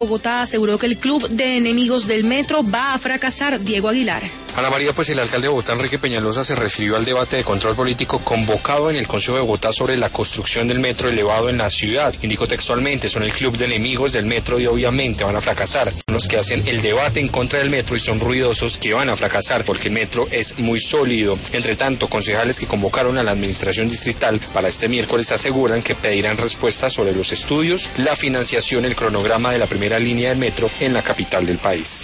Bogotá aseguró que el club de enemigos del metro va a fracasar. Diego Aguilar. Ana María, pues el alcalde de Bogotá, Enrique Peñalosa, se refirió al debate de control político convocado en el Consejo de Bogotá sobre la construcción del metro elevado en la ciudad. Indicó textualmente: son el club de enemigos del metro y obviamente van a fracasar. Los que hacen el debate en contra del metro y son ruidosos que van a fracasar porque el metro es muy sólido. Entre tanto, concejales que convocaron a la administración distrital para este miércoles aseguran que pedirán respuestas sobre los estudios, la financiación, el cronograma de la primera línea del metro en la capital del país.